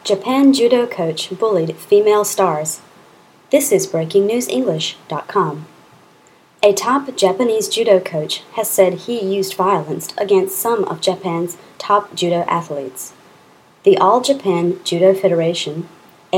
Japan judo coach bullied female stars. This is BreakingNewsEnglish.com. A top Japanese judo coach has said he used violence against some of Japan's top judo athletes. The All Japan Judo Federation,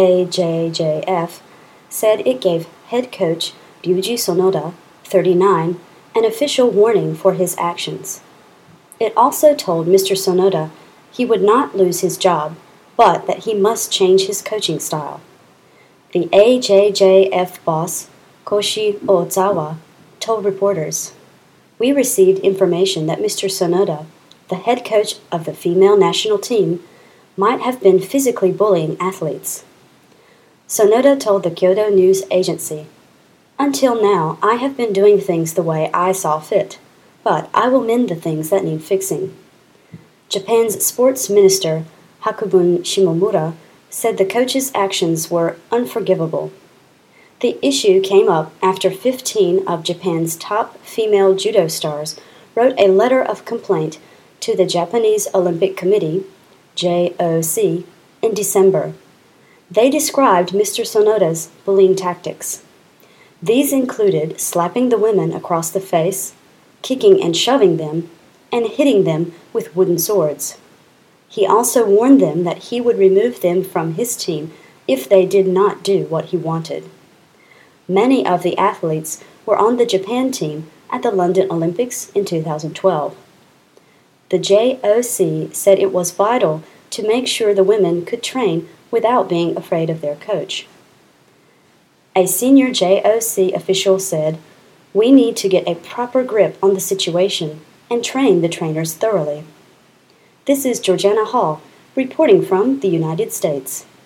AJJF, said it gave head coach Ryuji Sonoda, 39, an official warning for his actions. It also told Mr. Sonoda he would not lose his job, but that he must change his coaching style. The AJJF boss, Koshi Ozawa, told reporters, "We received information that Mr. Sonoda, the head coach of the female national team, might have been physically bullying athletes." Sonoda told the Kyodo News Agency, "Until now, I have been doing things the way I saw fit, but I will mend the things that need fixing." Japan's sports minister, Hakubun Shimomura, said the coach's actions were unforgivable. The issue came up after 15 of Japan's top female judo stars wrote a letter of complaint to the Japanese Olympic Committee, JOC, in December. They described Mr. Sonoda's bullying tactics. These included slapping the women across the face, kicking and shoving them, and hitting them with wooden swords. He also warned them that he would remove them from his team if they did not do what he wanted. Many of the athletes were on the Japan team at the London Olympics in 2012. The JOC said it was vital to make sure the women could train without being afraid of their coach. A senior JOC official said, "We need to get a proper grip on the situation and train the trainers thoroughly." This is Georgiana Hall reporting from the United States.